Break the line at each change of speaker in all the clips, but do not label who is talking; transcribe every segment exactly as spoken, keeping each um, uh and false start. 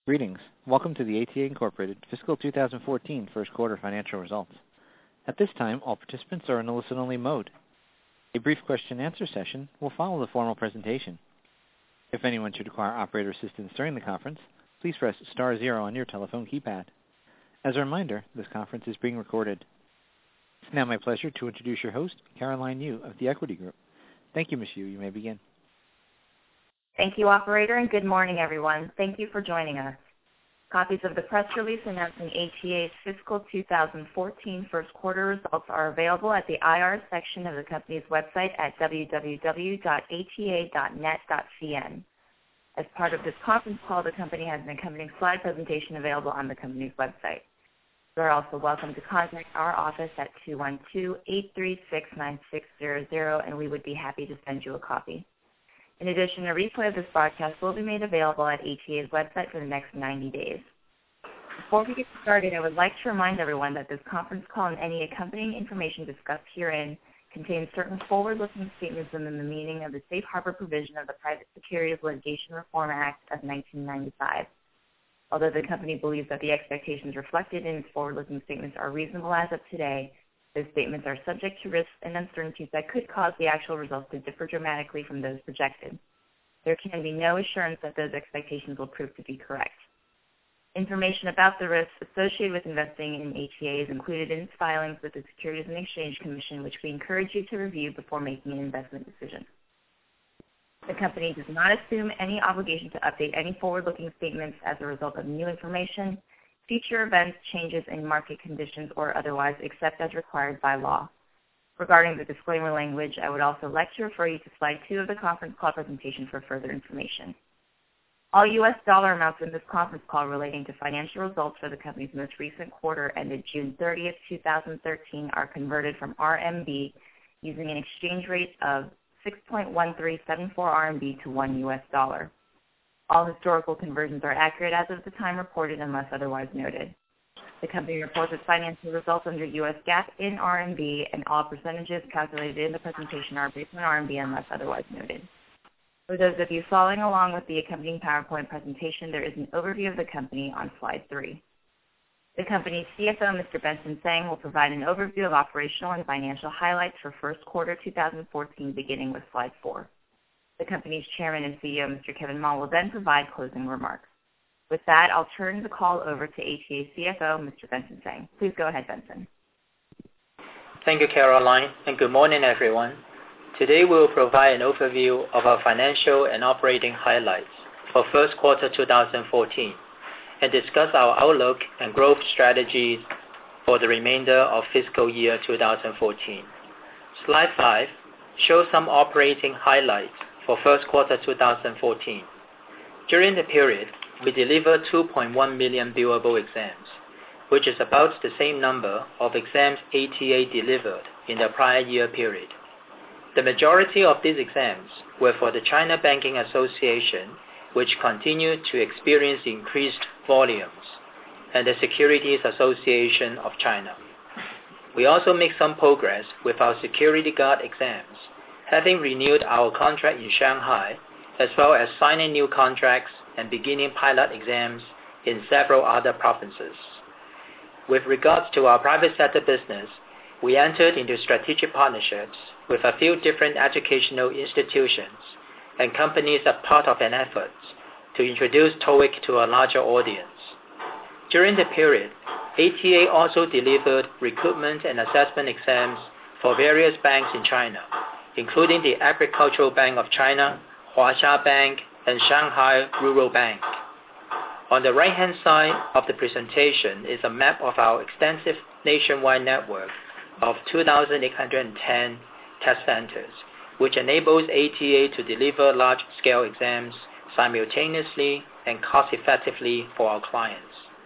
Greetings. Welcome to the A T A Incorporated Fiscal two thousand fourteen First Quarter Financial Results. At this time, all participants are in a listen-only mode. A brief question-and-answer session will follow the formal presentation. If anyone should require operator assistance during the conference, please press star zero on your telephone keypad. As a reminder, this conference is being recorded. It's now my pleasure to introduce your host, Caroline Yu of The Equity Group. Thank you, Miz Yu. You may begin.
Thank you, operator, and good morning, everyone. Thank you for joining us. Copies of the press release announcing A T A's fiscal two thousand fourteen first quarter results are available at the I R section of the company's website at w w w dot a t a dot net dot c n. As part of this conference call, the company has an accompanying slide presentation available on the company's website. You are also welcome to contact our office at two one two, eight three six, nine six zero zero, and we would be happy to send you a copy. In addition, a replay of this broadcast will be made available at A T A's website for the next ninety days. Before we get started, I would like to remind everyone that this conference call and any accompanying information discussed herein contains certain forward-looking statements within the meaning of the Safe Harbor provision of the Private Securities Litigation Reform Act of nineteen ninety-five. Although the company believes that the expectations reflected in its forward-looking statements are reasonable as of today, those statements are subject to risks and uncertainties that could cause the actual results to differ dramatically from those projected. There can be no assurance that those expectations will prove to be correct. Information about the risks associated with investing in A T A is included in its filings with the Securities and Exchange Commission, which we encourage you to review before making an investment decision. The company does not assume any obligation to update any forward-looking statements as a result of new information, future events, changes in market conditions, or otherwise, except as required by law. Regarding the disclaimer language, I would also like to refer you to slide two of the conference call presentation for further information. All U S dollar amounts in this conference call relating to financial results for the company's most recent quarter ended June thirtieth, two thousand thirteen are converted from R M B using an exchange rate of six point one three seven four R M B to one U S dollar. All historical conversions are accurate as of the time reported unless otherwise noted. The company reports its financial results under U S GAAP in R M B, and all percentages calculated in the presentation are based on R M B unless otherwise noted. For those of you following along with the accompanying PowerPoint presentation, there is an overview of the company on slide three. The company's C F O, Mister Benson Tseng, will provide an overview of operational and financial highlights for first quarter two thousand fourteen, beginning with slide four. The company's chairman and C E O, Mister Kevin Ma, will then provide closing remarks. With that, I'll turn the call over to A T A's C F O, Mister Benson Tseng. Please go ahead, Benson.
Thank you, Caroline, and good morning, everyone. Today, we will provide an overview of our financial and operating highlights for first quarter two thousand fourteen and discuss our outlook and growth strategies for the remainder of fiscal year two thousand fourteen. Slide five shows some operating highlights for first quarter two thousand fourteen. During the period, we delivered two point one million billable exams, which is about the same number of exams A T A delivered in the prior year period. The majority of these exams were for the China Banking Association, which continued to experience increased volumes, and the Securities Association of China. We also made some progress with our security guard exams, having renewed our contract in Shanghai, as well as signing new contracts and beginning pilot exams in several other provinces. With regards to our private sector business, we entered into strategic partnerships with a few different educational institutions and companies as part of an effort to introduce TOEIC to a larger audience. During the period, A T A also delivered recruitment and assessment exams for various banks in China, including the Agricultural Bank of China, Huaxia Bank, and Shanghai Rural Bank. On the right-hand side of the presentation is a map of our extensive nationwide network of two thousand eight hundred ten test centers, which enables A T A to deliver large-scale exams simultaneously and cost-effectively for our clients.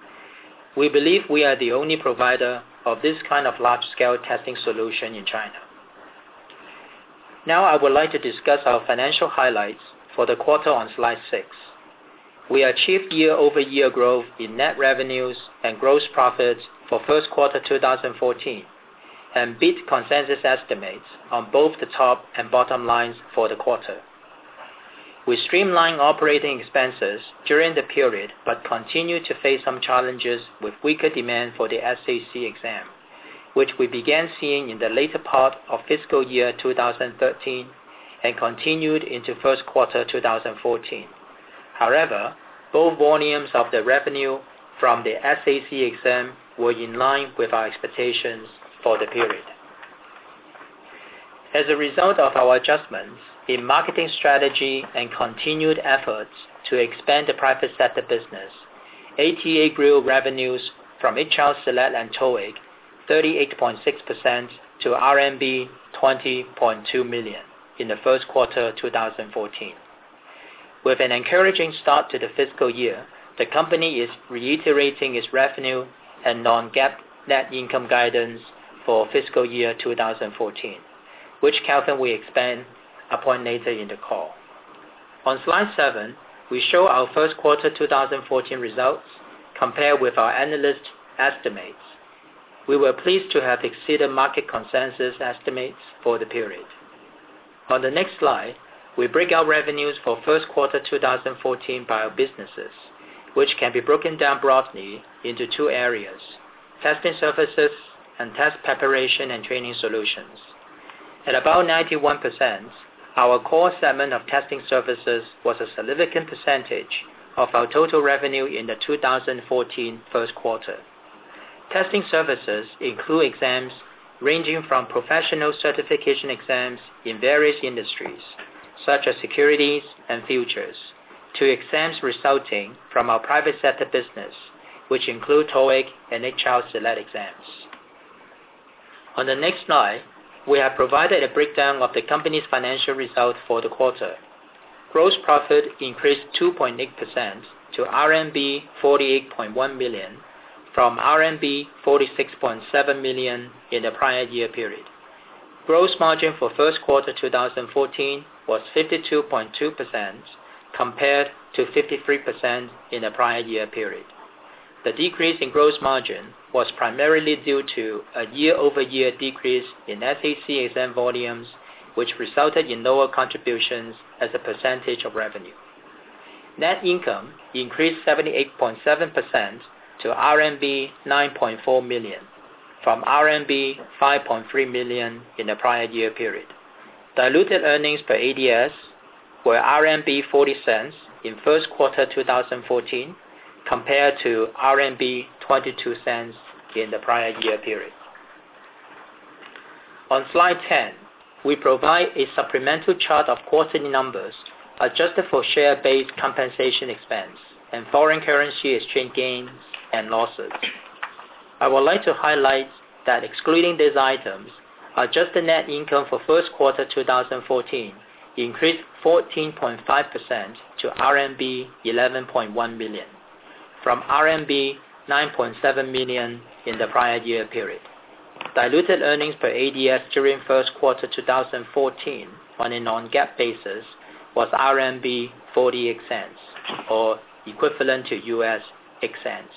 We believe we are the only provider of this kind of large-scale testing solution in China. Now I would like to discuss our financial highlights for the quarter on slide six. We achieved year-over-year growth in net revenues and gross profits for first quarter two thousand fourteen, and beat consensus estimates on both the top and bottom lines for the quarter. We streamlined operating expenses during the period but continued to face some challenges with weaker demand for the S A C exam, which we began seeing in the later part of fiscal year two thousand thirteen and continued into first quarter two thousand fourteen. However, both volumes of the revenue from the S A C exam were in line with our expectations for the period. As a result of our adjustments in marketing strategy and continued efforts to expand the private sector business, A T A grew revenues from H R Select and TOEIC thirty-eight point six percent to R M B twenty point two million in the first quarter two thousand fourteen. With an encouraging start to the fiscal year, the company is reiterating its revenue and non-GAAP net income guidance for fiscal year two thousand fourteen, which Calvin will expand upon later in the call. On slide seven, we show our first quarter two thousand fourteen results compared with our analyst estimates. We were pleased to have exceeded market consensus estimates for the period. On the next slide, we break out revenues for first quarter two thousand fourteen by our businesses, which can be broken down broadly into two areas: testing services and test preparation and training solutions. At about ninety-one percent, our core segment of testing services was a significant percentage of our total revenue in the two thousand fourteen first quarter. Testing services include exams ranging from professional certification exams in various industries, such as securities and futures, to exams resulting from our private sector business, which include TOEIC and H R Select exams. On the next slide, we have provided a breakdown of the company's financial results for the quarter. Gross profit increased two point eight percent to R M B forty-eight point one million from R M B forty-six point seven million in the prior year period. Gross margin for first quarter two thousand fourteen was fifty-two point two percent compared to fifty-three percent in the prior year period. The decrease in gross margin was primarily due to a year-over-year decrease in S A C exam volumes, which resulted in lower contributions as a percentage of revenue. Net income increased seventy-eight point seven percent to R M B nine point four million from R M B five point three million in the prior year period. Diluted earnings per A D S were R M B forty cents in first quarter two thousand fourteen compared to R M B twenty-two cents in the prior year period. On slide ten, we provide a supplemental chart of quarterly numbers adjusted for share-based compensation expense and foreign currency exchange gains and losses. I would like to highlight that excluding these items, adjusted net income for first quarter two thousand fourteen increased fourteen point five percent to R M B eleven point one million from R M B nine point seven million in the prior year period. Diluted earnings per A D S during first quarter two thousand fourteen on a non-GAAP basis was R M B forty-eight cents, or equivalent to U S eight cents.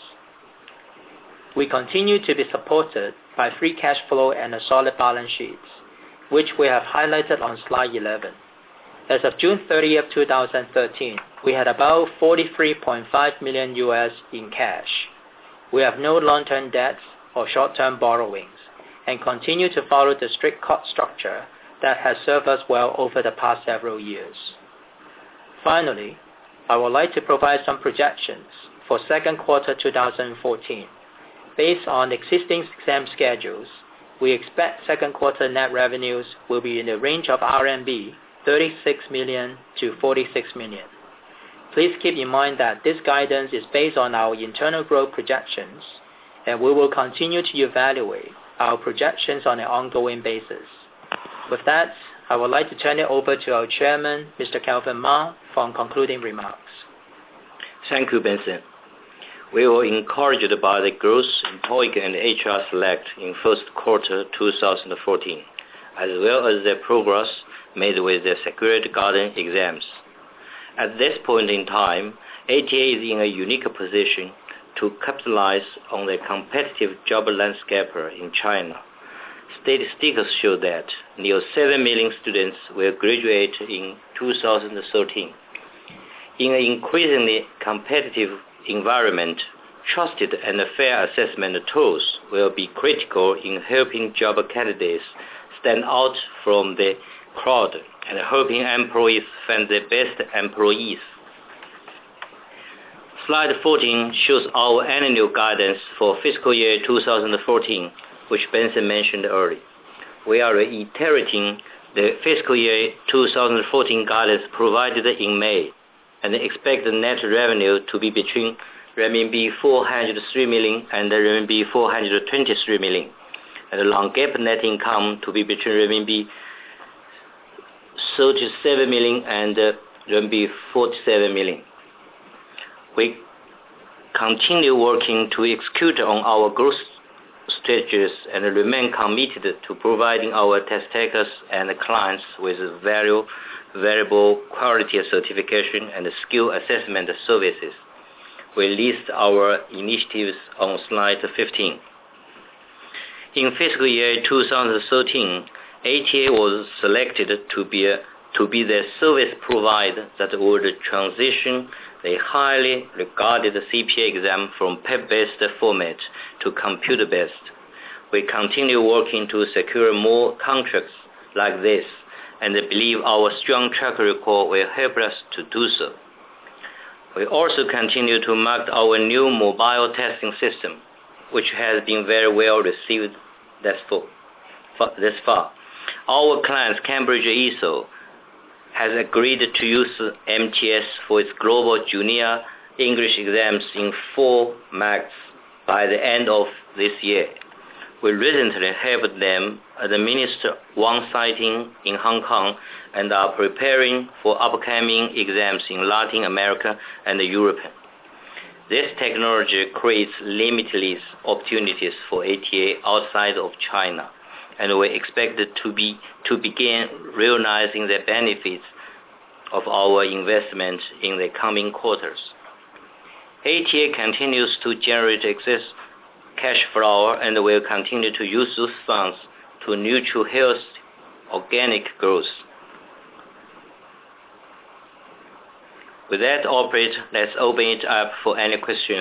We continue to be supported by free cash flow and a solid balance sheet, which we have highlighted on slide eleven. As of June thirtieth, two thousand thirteen, we had about forty-three point five million U S in cash. We have no long-term debts or short-term borrowings and continue to follow the strict cost structure that has served us well over the past several years. Finally, I would like to provide some projections for second quarter two thousand fourteen. Based on existing exam schedules, we expect second quarter net revenues will be in the range of R M B thirty-six million to forty-six million. Please keep in mind that this guidance is based on our internal growth projections, and we will continue to evaluate our projections on an ongoing basis. With that, I would like to turn it over to our chairman, Mister Calvin Ma, for concluding remarks.
Thank you, Benson. We were encouraged by the growth in TOEIC and H R Select in first quarter two thousand fourteen, as well as the progress made with the Security Guard exams. At this point in time, A T A is in a unique position to capitalize on the competitive job landscape in China. Statistics show that nearly seven million students will graduate in two thousand thirteen, In an increasingly competitive environment, trusted and fair assessment tools will be critical in helping job candidates stand out from the crowd and helping employees find the best employees. Slide fourteen shows our annual guidance for fiscal year two thousand fourteen, which Benson mentioned earlier. We are reiterating the fiscal year two thousand fourteen guidance provided in May and expect the net revenue to be between renminbi four hundred three million and renminbi four hundred twenty-three million, and the non-GAAP net income to be between renminbi thirty-seven million and renminbi forty-seven million. We continue working to execute on our growth strategies and remain committed to providing our test takers and clients with value, variable quality certification and skill assessment services. We list our initiatives on slide fifteen. In fiscal year two thousand thirteen, A T A was selected to be, a, to be the service provider that would transition the highly regarded C P A exam from paper-based format to computer-based. We continue working to secure more contracts like this and believe our strong track record will help us to do so. We also continue to market our new mobile testing system, which has been very well received thus far. Our client, Cambridge E S O, has agreed to use M T S for its global junior English exams in four marks by the end of this year. We recently helped them administer one siting in Hong Kong and are preparing for upcoming exams in Latin America and Europe. This technology creates limitless opportunities for A T A outside of China, and we expect to be to begin realizing the benefits of our investment in the coming quarters. A T A continues to generate excess cash flow and will continue to use those funds to nurture healthy organic growth. With that, operator, let's open it up for any questions.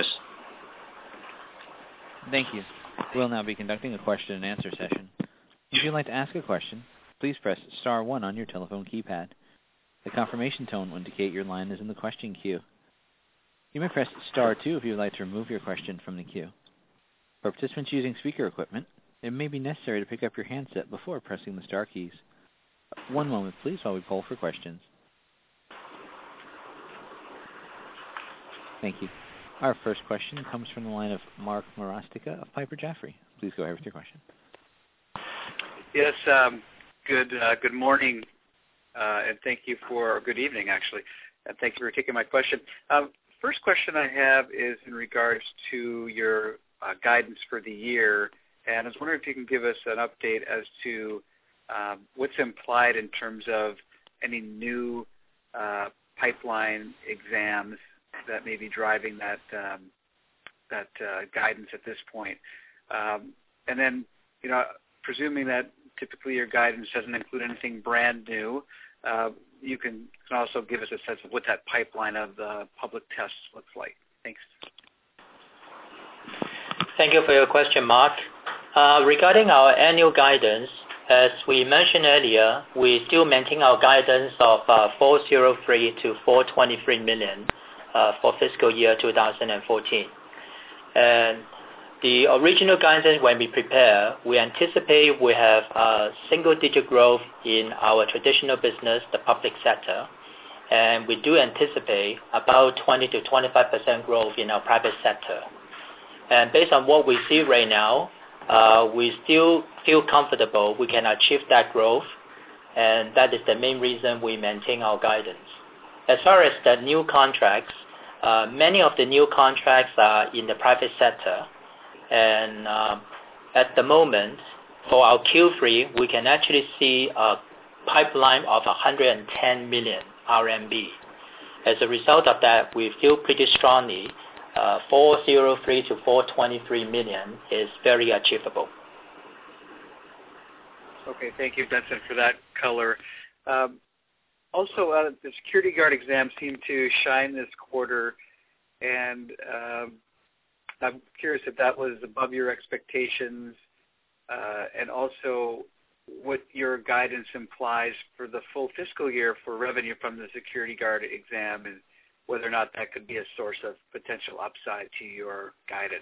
Thank you. We'll now be conducting a question and answer session. If you'd like to ask a question, please press star one on your telephone keypad. The confirmation tone will indicate your line is in the question queue. You may press star two if you would like to remove your question from the queue. For participants using speaker equipment, it may be necessary to pick up your handset before pressing the star keys. One moment, please, while we poll for questions. Thank you. Our first question comes from the line of Mark Marostica of Piper Jaffray. Please go ahead with your question.
Yes, um, good uh, good morning, uh, and thank you for, or good evening, actually, and thank you for taking my question. Um, first question I have is in regards to your uh, guidance for the year, and I was wondering if you can give us an update as to um, what's implied in terms of any new uh, pipeline exams that may be driving that um, that uh, guidance at this point. Um, and then, you know, presuming that typically your guidance doesn't include anything brand new, uh, you can, can also give us a sense of what that pipeline of the public tests looks like. Thanks.
Thank you for your question, Mark. Uh, regarding our annual guidance, as we mentioned earlier, we still maintain our guidance of uh, four hundred three to four hundred twenty-three million uh, for fiscal year two thousand fourteen. And the original guidance, when we prepare, we anticipate we have a single-digit growth in our traditional business, the public sector, and we do anticipate about twenty to twenty-five percent growth in our private sector. And based on what we see right now, uh, we still feel comfortable we can achieve that growth, and that is the main reason we maintain our guidance. As far as the new contracts, uh, many of the new contracts are in the private sector. And uh, at the moment, for our Q three, we can actually see a pipeline of one hundred ten million R M B. As a result of that, we feel pretty strongly uh, four hundred three to four hundred twenty-three million is very achievable.
Okay, thank you, Benson, for that color. Um, also, uh, the security guard exam seemed to shine this quarter, and um, I'm curious if that was above your expectations, uh, and also what your guidance implies for the full fiscal year for revenue from the security guard exam, and whether or not that could be a source of potential upside to your guidance.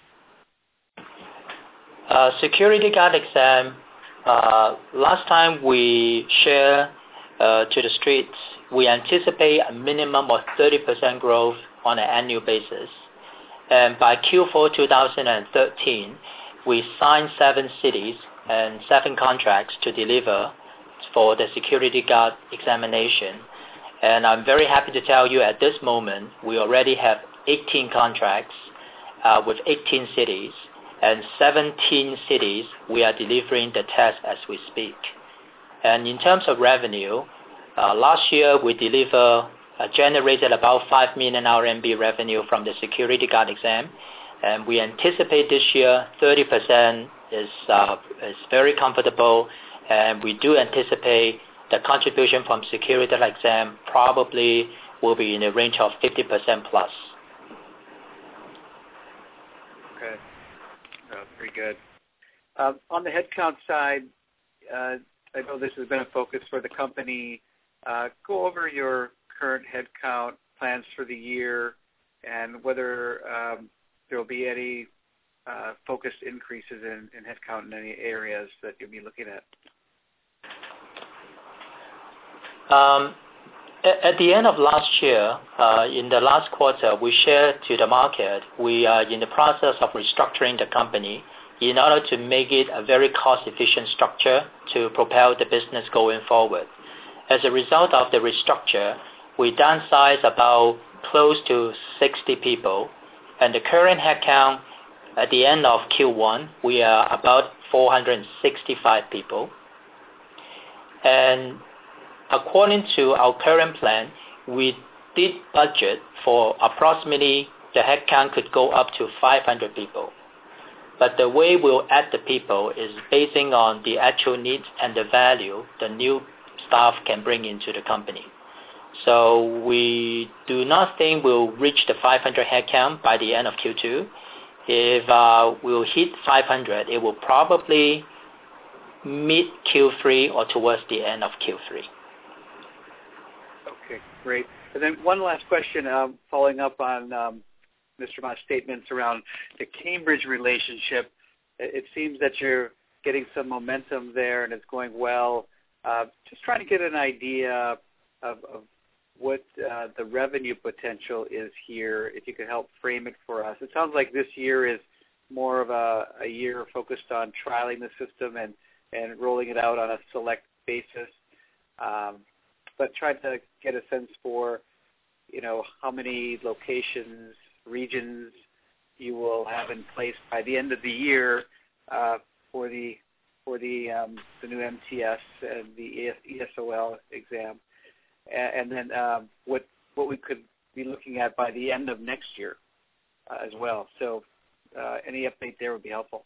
Uh, security guard exam, uh, last time we shared uh, to the streets, we anticipate a minimum of thirty percent growth on an annual basis. And by Q four twenty thirteen, we signed seven cities and seven contracts to deliver for the security guard examination. And I'm very happy to tell you at this moment, we already have eighteen contracts uh, with eighteen cities, and seventeen cities we are delivering the test as we speak. And in terms of revenue, uh, last year we deliver uh, generated about five million R M B revenue from the security guard exam, and we anticipate this year thirty percent is uh, is very comfortable, and we do anticipate the contribution from security guard exam probably will be in the range of fifty percent plus.
Okay, uh, pretty good. Uh, on the headcount side, uh, I know this has been a focus for the company. Uh, go over your current headcount plans for the year and whether um, there will be any uh, focused increases in, in headcount in any areas that you'll be looking at.
Um, at, at the end of last year, uh, in the last quarter, we shared to the market we are in the process of restructuring the company in order to make it a very cost-efficient structure to propel the business going forward. As a result of the restructure, we downsized about close to sixty people, and the current headcount at the end of Q one, we are about four hundred sixty-five people. And according to our current plan, we did budget for approximately the headcount could go up to five hundred people. But the way we'll add the people is basing on the actual needs and the value the new staff can bring into the company. So we do not think we'll reach the five hundred headcount by the end of Q two. If uh, we'll hit five hundred, it will probably mid Q three or towards the end of Q three.
Okay, great. And then one last question, um, following up on um, Mister Ma's statements around the Cambridge relationship. It seems that you're getting some momentum there and it's going well. Uh, just trying to get an idea of, of what uh, the revenue potential is here, if you could help frame it for us. It sounds like this year is more of a, a year focused on trialing the system and, and rolling it out on a select basis. Um, but trying to get a sense for, you know, how many locations, regions you will have in place by the end of the year uh, for the for the um, the new M T S and the E S O L exam, and, and then um, what what we could be looking at by the end of next year uh, as well. So uh, any update there would be helpful.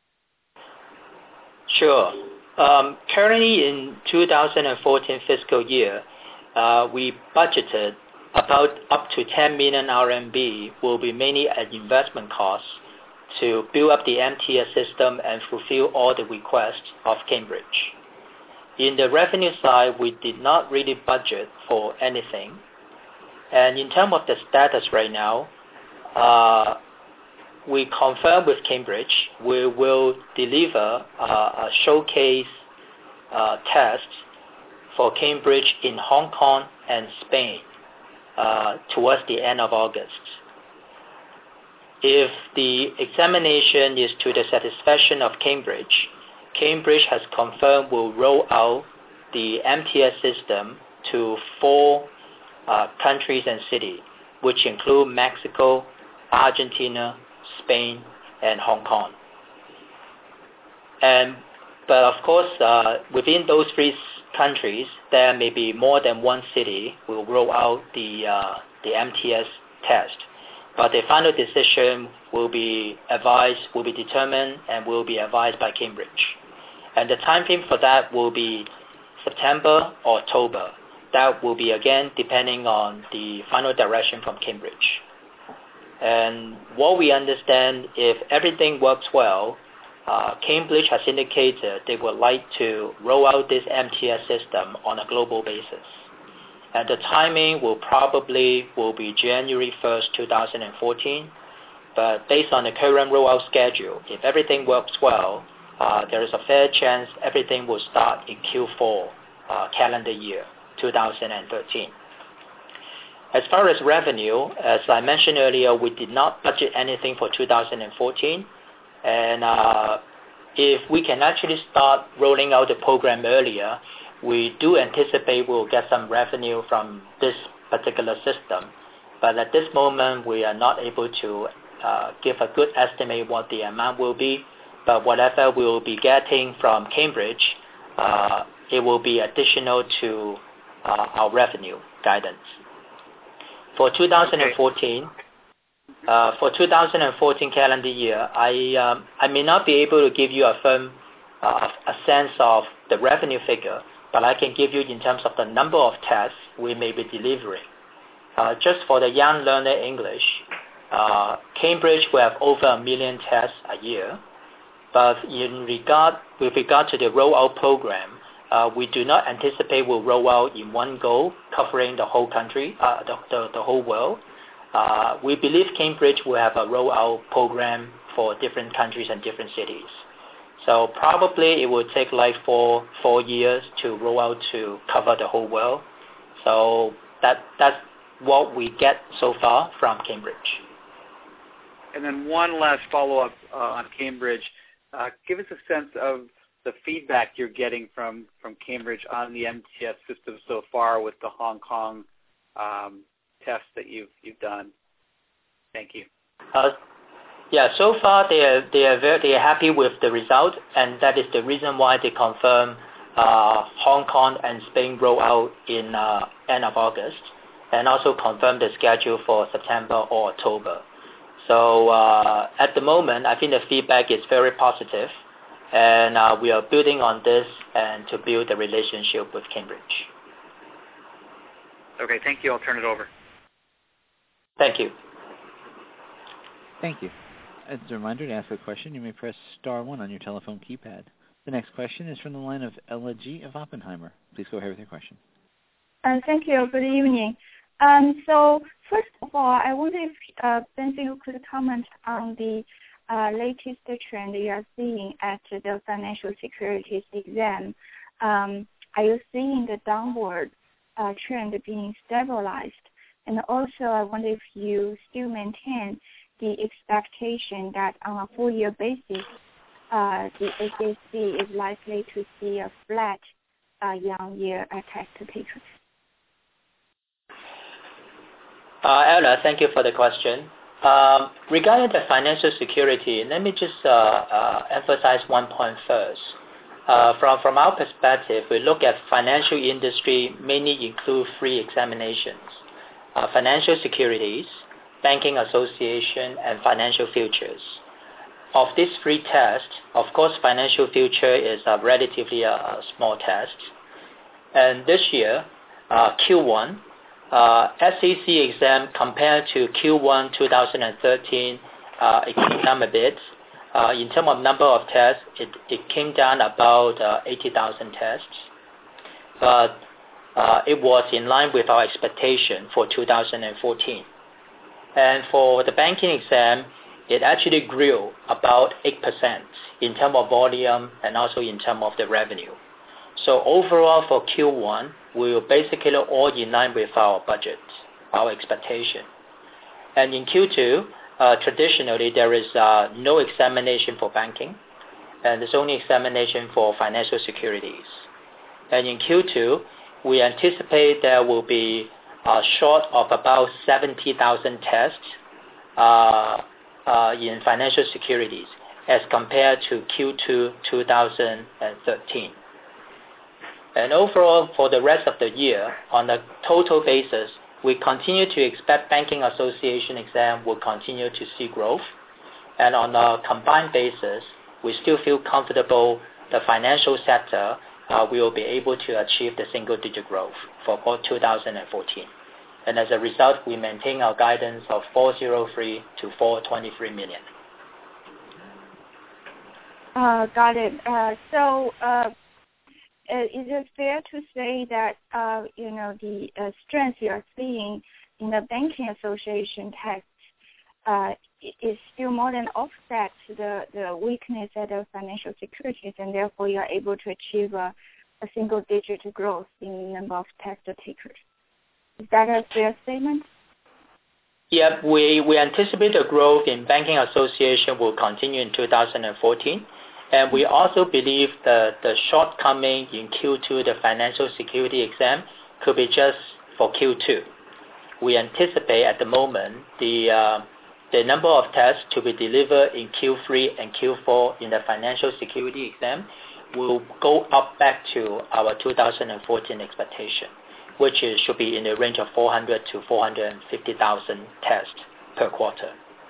Sure. Um, currently in two thousand fourteen fiscal year, uh, we budgeted about up to ten million R M B will be mainly an investment cost to build up the M T S system and fulfill all the requests of Cambridge. In the revenue side, we did not really budget for anything. And in terms of the status right now, uh, we confirm with Cambridge we will deliver uh, a showcase uh, test for Cambridge in Hong Kong and Spain uh, towards the end of August. If the examination is to the satisfaction of Cambridge, Cambridge has confirmed will roll out the M T S system to four uh, countries and cities, which include Mexico, Argentina, Spain, and Hong Kong. And but of course, uh, within those three countries, there may be more than one city will roll out the uh, the M T S test. But the final decision will be advised, will be determined, and will be advised by Cambridge. And the time frame for that will be September or October. that will be again depending on the final direction from Cambridge. And what we understand, if everything works well, uh, Cambridge has indicated they would like to roll out this M T S system on a global basis. And the timing will probably will be January first, two thousand fourteen. But based on the current rollout schedule, if everything works well, uh, there is a fair chance everything will start in Q four uh, calendar year two thousand thirteen. As far as revenue, as I mentioned earlier, we did not budget anything for two thousand fourteen. And uh, if we can actually start rolling out the program earlier, we do anticipate we'll get some revenue from this particular system. But at this moment, we are not able to uh, give a good estimate what the amount will be. But whatever we will be getting from Cambridge, uh, it will be additional to uh, our revenue guidance. For two thousand fourteen, okay. uh, for two thousand fourteen calendar year, I um, I may not be able to give you a firm uh, a sense of the revenue figure, but I can give you in terms of the number of tests we may be delivering. Uh, just for the young learner English, uh, Cambridge will have over a million tests a year. But in regard with regard to the rollout program, Uh, we do not anticipate we'll roll out in one go, covering the whole country, uh, the, the, the whole world. Uh, we believe Cambridge will have a rollout program for different countries and different cities. So probably it will take like four four years to roll out to cover the whole world. So that that's what we get so far from Cambridge.
And then one last follow-up uh, on Cambridge. Uh, give us a sense of the feedback you're getting from, from Cambridge on the M T S system so far with the Hong Kong um, tests that you've you've done. Thank you.
Uh, yeah, so far they are they are very they are happy with the result, and that is the reason why they confirm uh, Hong Kong and Spain roll out in uh, end of August, and also confirm the schedule for September or October. So uh, at the moment, I think the feedback is very positive. And uh, we are building on this and to build a relationship with Cambridge.
Okay, thank you. I'll turn it over.
Thank you.
Thank you. As a reminder, to ask a question, you may press star one on your telephone keypad. The next question is from the line of Ella G. of Oppenheimer. Please go ahead with your question.
Uh, thank you. Good evening. Um, so first of all, I wonder if uh, Benson, you could comment on the Uh, latest trend you are seeing at the financial securities exam. Um, are you seeing the downward uh, trend being stabilized? And also, I wonder if you still maintain the expectation that on a full year basis, uh, the H S C is likely to see a flat uh, year-on-year test take rate.
Uh, Ella, thank you for the question. Um, regarding the financial security, let me just uh, uh, emphasize one point first. Uh, from, from our perspective, we look at financial industry mainly include three examinations: uh, financial securities, banking association, and financial futures. Of these three tests, of course, financial future is a relatively a, a small test. And this year, uh, Q one, Uh, S E C exam compared to Q one twenty thirteen, uh, it came down a bit. Uh, in terms of number of tests, it, it came down about uh, eighty thousand tests. But uh, it was in line with our expectation for two thousand fourteen. And for the banking exam, it actually grew about eight percent in terms of volume and also in terms of the revenue. So overall for Q one, we were basically all in line with our budget, our expectation. And in Q two, uh, traditionally there is uh, no examination for banking, and there's only examination for financial securities. And in Q two, we anticipate there will be uh, short of about seventy thousand tests uh, uh, in financial securities as compared to Q two twenty thirteen. And overall, for the rest of the year, on a total basis, we continue to expect banking association exam will continue to see growth. And on a combined basis, we still feel comfortable the financial sector uh, we will be able to achieve the single-digit growth for both two thousand fourteen. And as a result, we maintain our guidance of four hundred three to four hundred twenty-three million.
Uh, got it. Uh, so, uh, is it fair to say that uh, you know the uh, strength you are seeing in the banking association tests uh, is still more than offset the, the weakness at the financial securities, and therefore you are able to achieve a, a single-digit growth in the number of test takers? Is that a fair statement?
Yeah, we, we anticipate the growth in banking association will continue in two thousand fourteen. And we also believe that the shortcoming in Q two, the financial security exam, could be just for Q two. We anticipate at the moment the uh, the number of tests to be delivered in Q three and Q four in the financial security exam will go up back to our two thousand fourteen expectation, which is, should be in the range of four hundred to four hundred fifty thousand tests per quarter.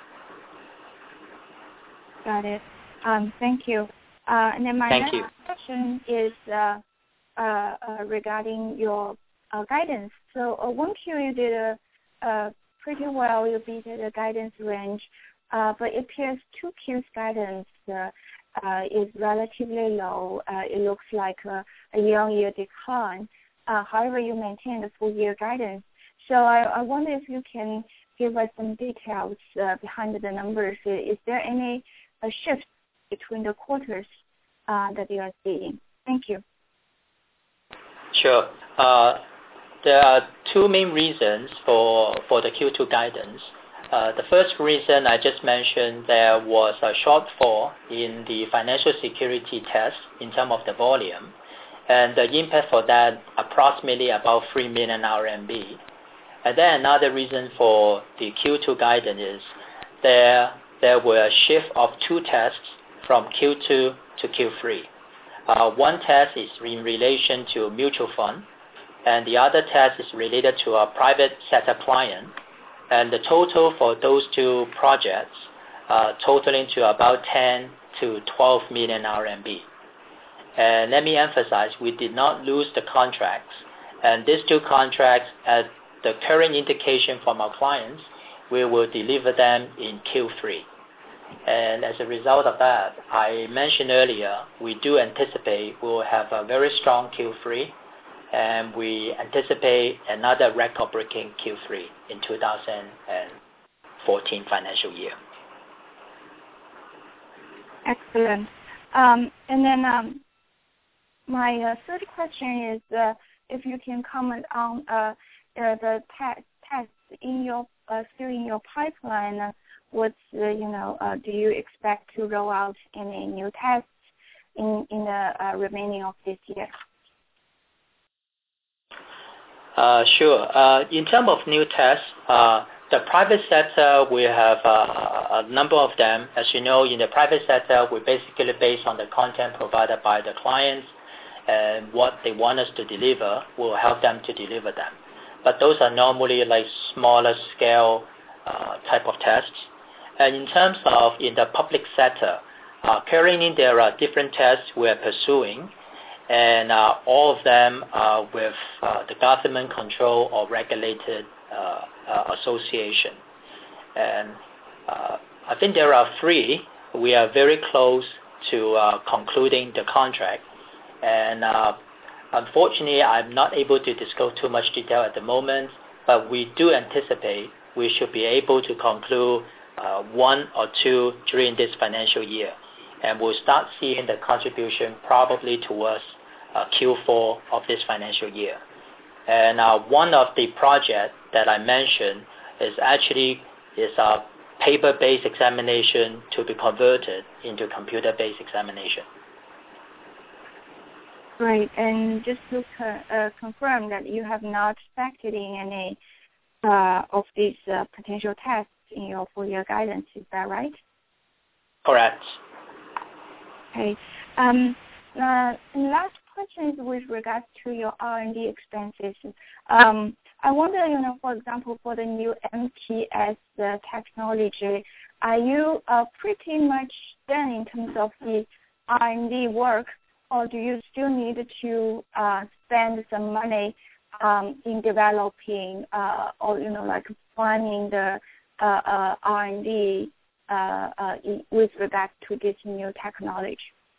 Got it. Um, thank you. Uh, and then my
thank
next
you.
question is uh, uh, uh, regarding your uh, guidance. So uh, one Q you did a, uh, pretty well. You beat the guidance range, uh, but it appears two Q's guidance uh, uh, is relatively low. Uh, it looks like a, a year-on-year decline. Uh, however, you maintain the full-year guidance. So I, I wonder if you can give us some details uh, behind the numbers. Is there any uh, shift between the quarters uh, that you are seeing? Thank you.
Sure. Uh, there are two main reasons for, for the Q two guidance. Uh, the first reason I just mentioned, there was a shortfall in the financial security test in terms of the volume, and the impact for that approximately about three million R M B. And then another reason for the Q two guidance is there there were a shift of two tests from Q two to Q three. Uh, one test is in relation to a mutual fund, and the other test is related to a private sector client. And the total for those two projects uh, totaling to about ten to twelve million R M B. And let me emphasize, we did not lose the contracts. And these two contracts, at the current indication from our clients, we will deliver them in Q three. And as a result of that, I mentioned earlier, we do anticipate we will have a very strong Q three, and we anticipate another record-breaking Q three in two thousand fourteen financial year.
Excellent. Um, and then um, my uh, third question is uh, if you can comment on uh, uh, the te- tests in your uh, still in your pipeline. Uh, What's uh, you know? Uh, do you expect to roll out any new tests in in the uh, remaining of this year?
Uh, sure. Uh, in terms of new tests, uh, the private sector we have uh, a number of them. As you know, in the private sector, we basically based on the content provided by the clients and what they want us to deliver. We'll help them to deliver them. But those are normally like smaller scale uh, type of tests. And in terms of in the public sector, uh, currently there are different tests we are pursuing, and uh, all of them are with uh, the government control or regulated uh, uh, association. And uh, I think there are three. We are very close to uh, concluding the contract. And uh, unfortunately, I'm not able to disclose too much detail at the moment, but we do anticipate we should be able to conclude Uh, one or two during this financial year, and we'll start seeing the contribution probably towards uh, Q four of this financial year. And uh, one of the projects that I mentioned is actually is a paper-based examination to be converted into computer-based examination.
Right, and just to uh, confirm that you have not factored in any uh, of these uh, potential tests in your full-year guidance, is that right?
Correct.
Okay. Um, uh, last question is with regards to your R and D expenses. Um, I wonder, you know, for example, for the new M T S uh, technology, are you uh, pretty much done in terms of the R and D work, or do you still need to uh, spend some money um, in developing uh, or, you know, like planning the uh, uh, R and D uh, uh, with regard to this new technology?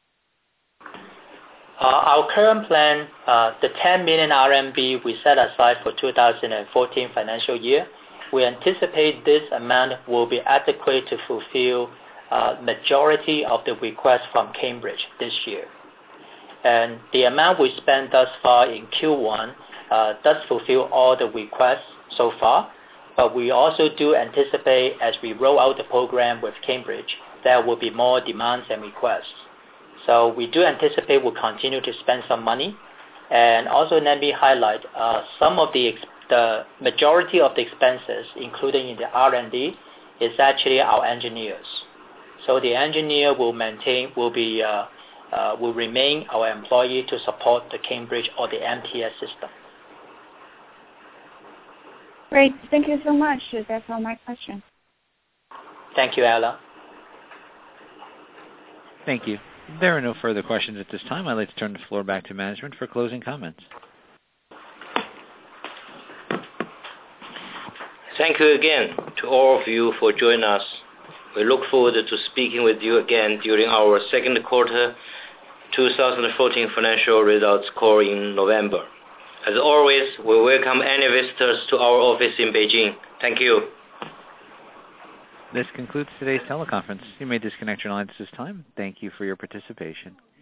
Uh, our current plan, uh, the ten million R M B we set aside for two thousand fourteen financial year, we anticipate this amount will be adequate to fulfill uh, majority of the requests from Cambridge this year. And the amount we spent thus far in Q one uh, does fulfill all the requests so far, but we also do anticipate as we roll out the program with Cambridge, there will be more demands and requests. So we do anticipate we'll continue to spend some money. And also let me highlight uh, some of the, the majority of the expenses, including in the R and D, is actually our engineers. So the engineer will maintain, will be, uh, uh, will remain our employee to support the Cambridge or the M T S system.
Great. Thank you so much. That's all my questions.
Thank you, Ella.
Thank you. There are no further questions at this time. I'd like to turn the floor back to management for closing comments.
Thank you again to all of you for joining us. We look forward to speaking with you again during our second quarter two thousand fourteen financial results call in November. As always, we welcome any visitors to our office in Beijing. Thank you.
This concludes today's teleconference. You may disconnect your lines at this time. Thank you for your participation.